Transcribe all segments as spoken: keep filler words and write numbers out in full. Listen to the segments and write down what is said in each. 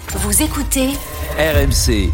Vous écoutez R M C.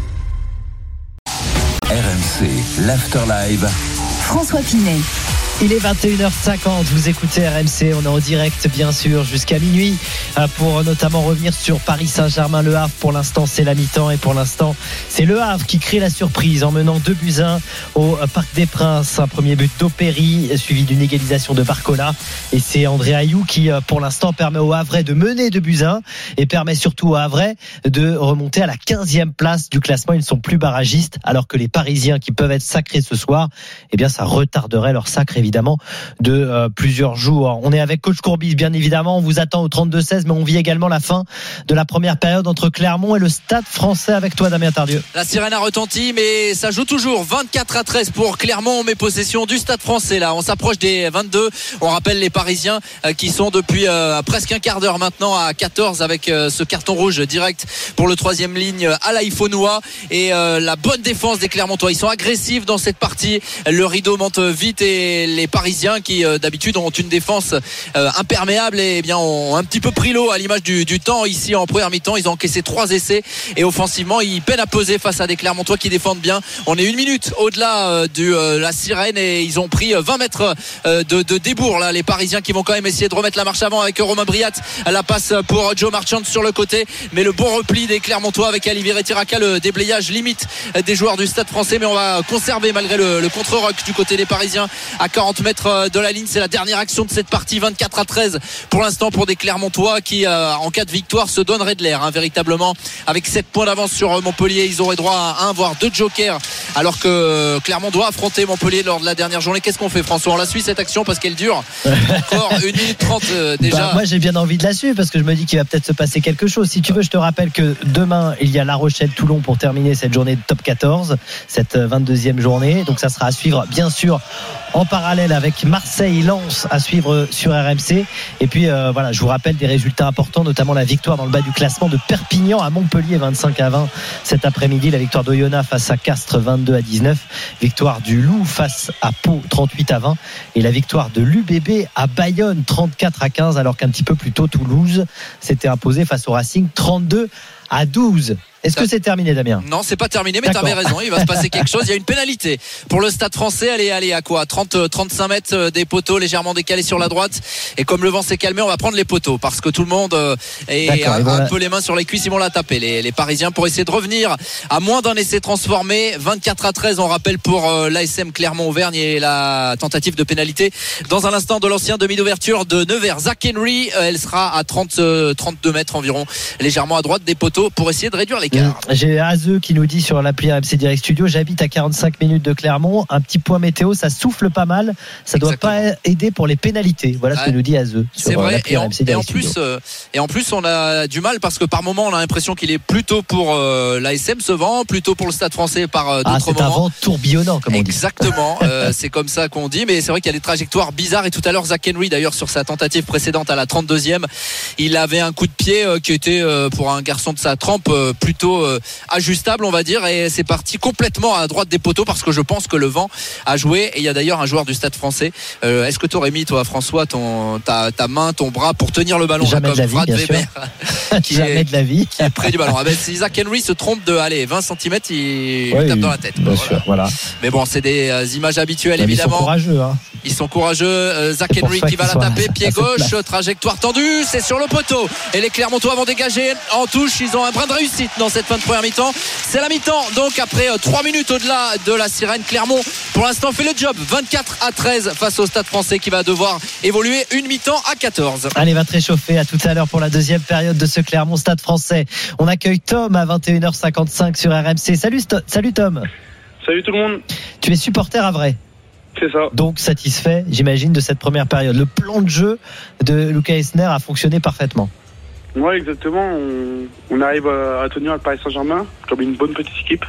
R M C, l'Afterlive. François Pinet. Il est vingt et une heures cinquante, vous écoutez R M C, on est en direct bien sûr jusqu'à minuit pour notamment revenir sur Paris Saint-Germain-Le Havre. Pour l'instant c'est la mi-temps et pour l'instant c'est Le Havre qui crée la surprise en menant deux buts à un au Parc des Princes. Un premier but d'Opéry suivi d'une égalisation de Barcola et c'est André Ayew qui pour l'instant permet aux Havrais de mener deux buts à un et permet surtout aux Havrais de remonter à la quinzième place du classement. Ils ne sont plus barragistes alors que les Parisiens qui peuvent être sacrés ce soir, eh bien ça retarderait leur sacre évidemment évidemment de euh, plusieurs jours. On est avec coach Courbis bien évidemment, on vous attend au trente-deux seize, mais on vit également la fin de la première période entre Clermont et le Stade Français avec toi Damien Tardieu. La sirène a retenti mais ça joue toujours vingt-quatre à treize pour Clermont. On met possession du Stade Français là, on s'approche des vingt-deux. On rappelle les Parisiens euh, qui sont depuis euh, presque un quart d'heure maintenant à quatorze avec euh, ce carton rouge direct pour le troisième ligne à l'Aïfonois et euh, la bonne défense des Clermontois. Ils sont agressifs dans cette partie, le rideau monte vite et les Parisiens qui euh, d'habitude ont une défense euh, imperméable et eh bien ont un petit peu pris l'eau à l'image du, du temps ici en première mi-temps. Ils ont encaissé trois essais et offensivement ils peinent à peser face à des Clermontois qui défendent bien. On est une minute au-delà euh, de euh, la sirène et ils ont pris vingt mètres euh, de, de débours là, les Parisiens qui vont quand même essayer de remettre la marche avant avec Romain Briat. La passe pour Joe Marchand sur le côté, mais le bon repli des Clermontois avec Alivier Tiraka, le déblayage limite des joueurs du Stade Français, mais on va conserver malgré le, le contre-rock du côté des Parisiens à quarante mètres de la ligne. C'est la dernière action de cette partie, vingt-quatre à treize pour l'instant pour des Clermontois qui euh, en cas de victoire se donneraient de l'air hein, véritablement avec sept points d'avance sur Montpellier. Ils auraient droit à un voire deux jokers alors que Clermont doit affronter Montpellier lors de la dernière journée. Qu'est-ce qu'on fait François? On la suit cette action parce qu'elle dure encore une minute trente euh, déjà. Bah, moi j'ai bien envie de la suivre parce que je me dis qu'il va peut-être se passer quelque chose. Si tu veux, je te rappelle que demain il y a La Rochelle-Toulon pour terminer cette journée de top quatorze, cette vingt-deuxième journée, donc ça sera à suivre bien sûr en parallèle avec Marseille-Lens à suivre sur R M C. Et puis euh, voilà, je vous rappelle des résultats importants, notamment la victoire dans le bas du classement de Perpignan à Montpellier vingt-cinq à vingt cet après-midi, la victoire d'Oyonnax face à Castres vingt-deux à dix-neuf, victoire du Loup face à Pau trente-huit à vingt et la victoire de l'U B B à Bayonne trente-quatre à quinze, alors qu'un petit peu plus tôt Toulouse s'était imposé face au Racing trente-deux à douze. Est-ce que c'est terminé Damien? Non, c'est pas terminé, mais tu avais raison, il va se passer quelque chose. Il y a une pénalité pour le Stade Français. Elle est allée à quoi, trente à trente-cinq mètres des poteaux légèrement décalés sur la droite. Et comme le vent s'est calmé, on va prendre les poteaux parce que tout le monde est un, un peu les mains sur les cuisses. Ils vont la taper les, les Parisiens pour essayer de revenir à moins d'un essai transformé. vingt-quatre à treize, on rappelle pour l'A S M Clermont-Auvergne et la tentative de pénalité dans un instant de l'ancien demi d'ouverture de Nevers. Zach Henry, elle sera à trente, trente-deux mètres environ, légèrement à droite des poteaux pour essayer de réduire l'écart. J'ai Azeux qui nous dit sur l'appli R M C Direct Studio, j'habite à quarante-cinq minutes de Clermont, un petit point météo, ça souffle pas mal, ça doit Exactement. Pas aider pour les pénalités. Voilà ouais. ce que nous dit Azeux. C'est vrai, et en, et en plus euh, et en plus on a du mal parce que par moment on a l'impression qu'il est plutôt pour euh, l'A S M ce vent, plutôt pour le Stade Français par euh, d'autres ah, c'est moments. C'est un vent tourbillonnant comme on dit. Exactement, euh, c'est comme ça qu'on dit, mais c'est vrai qu'il y a des trajectoires bizarres et tout à l'heure Zach Henry d'ailleurs sur sa tentative précédente à la trente-deuxième, il avait un coup de pied euh, qui était euh, pour un garçon de sa trempe euh, plutôt euh, ajustable on va dire, et c'est parti complètement à droite des poteaux parce que je pense que le vent a joué. Et il y a d'ailleurs un joueur du Stade Français, euh, est-ce que tu aurais mis toi François ton, ta, ta main, ton bras pour tenir le ballon jamais là, comme Brad Weber qui, est, de la vie. qui est près du ballon. Ah ben, si Zach Henry se trompe de allez, vingt centimètres, il oui, tape dans la tête. Bien voilà. sûr, voilà. Mais bon, c'est des euh, images habituelles. Mais évidemment. Ils sont courageux. Hein. Ils sont courageux. Euh, Zach Henry qui va la taper, pied gauche, trajectoire tendue, c'est sur le poteau. Et les Clermontois vont dégager en touche. Ils ont un brin de réussite dans cette fin de première mi-temps. C'est la mi-temps, donc après euh, trois minutes au-delà de la sirène, Clermont pour l'instant fait le job. vingt-quatre à treize face au Stade Français qui va devoir évoluer une mi-temps à quatorze. Allez, va te réchauffer. À tout à l'heure pour la deuxième période de ce Clermont Stade Français. On accueille Tom à vingt et une heures cinquante-cinq sur R M C. Salut, sto- salut Tom. Salut tout le monde. Tu es supporter à vrai. C'est ça. Donc satisfait, j'imagine, de cette première période. Le plan de jeu de Lucas Esner a fonctionné parfaitement. Oui, exactement. On, on arrive à, à tenir le Paris Saint-Germain comme une bonne petite équipe.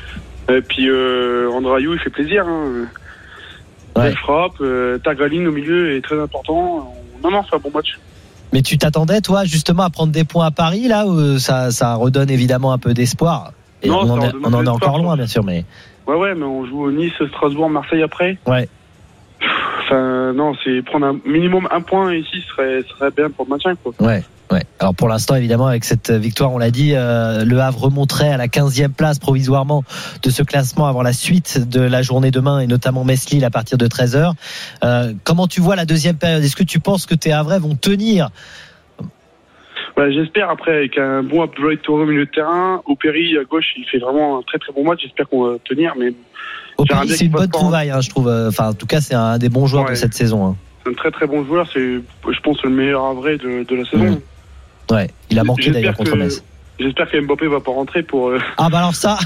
Et puis euh, André Ayew, il fait plaisir. Hein. Ouais. Il frappe. Euh, Tagraline au milieu est très important. Non, non, c'est un bon match. Mais tu t'attendais, toi, justement, à prendre des points à Paris, là, où ça, ça redonne évidemment un peu d'espoir. Et non, on en, est, on en est encore loin, bien sûr, mais. Ouais, ouais, mais on joue Nice, Strasbourg, Marseille après. Ouais. Enfin, non, c'est prendre un minimum un point ici serait, serait bien pour le maintien, quoi. Ouais. Ouais. Alors pour l'instant, évidemment, avec cette victoire, on l'a dit, euh, Le Havre remonterait à la quinzième place provisoirement de ce classement avant la suite de la journée demain et notamment Metz-Lille à partir de treize heures. Euh, comment tu vois la deuxième période ? Est-ce que tu penses que tes Havrais vont tenir ? Ouais, j'espère, après, avec un bon Abdoulaye Touré au milieu de terrain, Opéry à gauche, il fait vraiment un très très bon match. J'espère qu'on va tenir, mais Opéry, c'est une bonne trouvaille, hein, je trouve. Enfin, en tout cas, c'est un des bons joueurs ouais. de cette saison. Hein. C'est un très très bon joueur. C'est, je pense, le meilleur Havrais de, de la saison. Mmh. Ouais, il a manqué j'espère d'ailleurs contre Metz. J'espère que Mbappé va pas rentrer pour. Euh... Ah bah alors ça,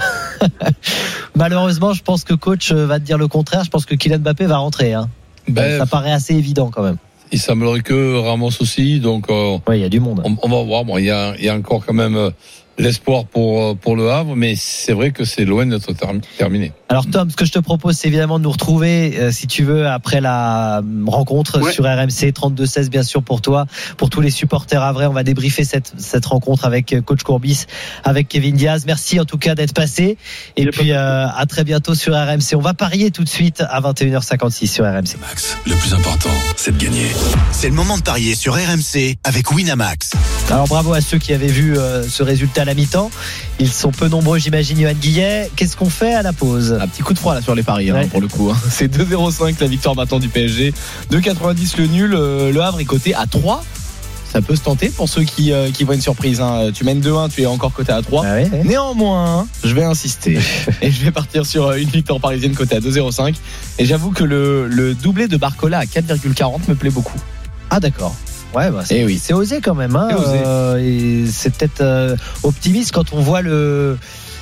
malheureusement, je pense que coach va te dire le contraire. Je pense que Kylian Mbappé va rentrer. Hein. Ben, ça paraît assez évident quand même. Il semblerait que Ramos aussi, donc. Euh, ouais, il y a du monde. On, on va voir. Bon, il y a, il y a encore quand même euh, l'espoir pour pour le Havre, mais c'est vrai que c'est loin d'être terminé. Alors Tom, ce que je te propose, c'est évidemment de nous retrouver, euh, si tu veux, après la rencontre ouais. sur R M C trente-deux seize, bien sûr pour toi, pour tous les supporters havrais. On va débriefer cette cette rencontre avec coach Courbis, avec Kevin Diaz. Merci en tout cas d'être passé. Et J'ai puis euh, à très bientôt sur R M C. On va parier tout de suite à vingt et une heures cinquante-six sur R M C. Max, le plus important, c'est de gagner. C'est le moment de parier sur R M C avec Winamax. Alors bravo à ceux qui avaient vu euh, ce résultat à la mi-temps. Ils sont peu nombreux, j'imagine, Johan Guillet. Qu'est-ce qu'on fait à la pause ? Un petit coup de froid là sur les paris, ouais. hein, pour le coup. Hein. C'est deux zéro cinq la victoire maintenant du P S G. deux quatre-vingt-dix le nul. Euh, le Havre est coté à trois. Ça peut se tenter pour ceux qui, euh, qui voient une surprise. Hein. Tu mènes deux un, tu es encore coté à trois. Ah ouais, ouais. Néanmoins, je vais insister. Et je vais partir sur une victoire parisienne cotée à deux zéro cinq. Et j'avoue que le, le doublé de Barcola à quatre virgule quarante me plaît beaucoup. Ah d'accord. Ouais, bah c'est, oui. c'est osé quand même. Hein. C'est, osé. Euh, et c'est peut-être euh, optimiste quand on voit le,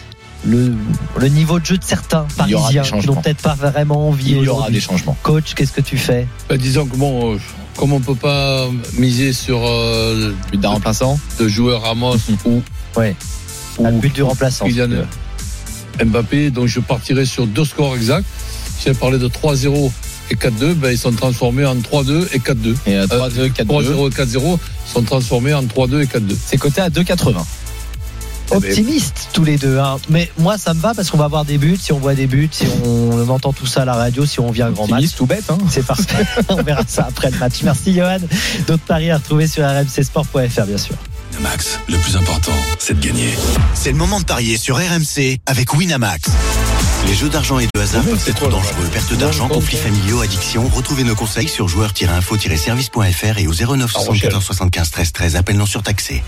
le, le niveau de jeu de certains Parisiens qui n'ont peut-être pas vraiment envie. Il y aura aujourd'hui. des changements. Coach, qu'est-ce que tu fais ? Bah, disons que bon, euh, comme on peut pas miser sur euh, le but d'un remplaçant, de joueur Ramos ou, ouais. ou le but du remplaçant. Kylian Mbappé, donc je partirai sur deux scores exacts. J'ai parlé de trois zéro et quatre deux, ben ils sont transformés en trois deux et quatre deux. Et à trois deux, quatre deux. trois zéro et quatre zéro sont transformés en trois deux et quatre deux. C'est coté à deux quatre-vingts. Optimistes tous les deux, hein. Mais moi ça me va parce qu'on va avoir des buts. Si on voit des buts, si on entend tout ça à la radio, si on vient un grand match, tout bête, hein. C'est parfait. On verra ça après le match. Merci Johan. D'autres paris à retrouver sur r m c sport point f r bien sûr. Max, le plus important, c'est de gagner. C'est le moment de parier sur R M C avec Winamax. Les jeux d'argent et de hasard peuvent être quoi, dangereux. Perte d'argent, conflits familiaux, addiction. Retrouvez nos conseils sur joueurs tiret info tiret service point f r et au zéro neuf soixante-quatorze soixante-quinze treize treize. Appel non surtaxé.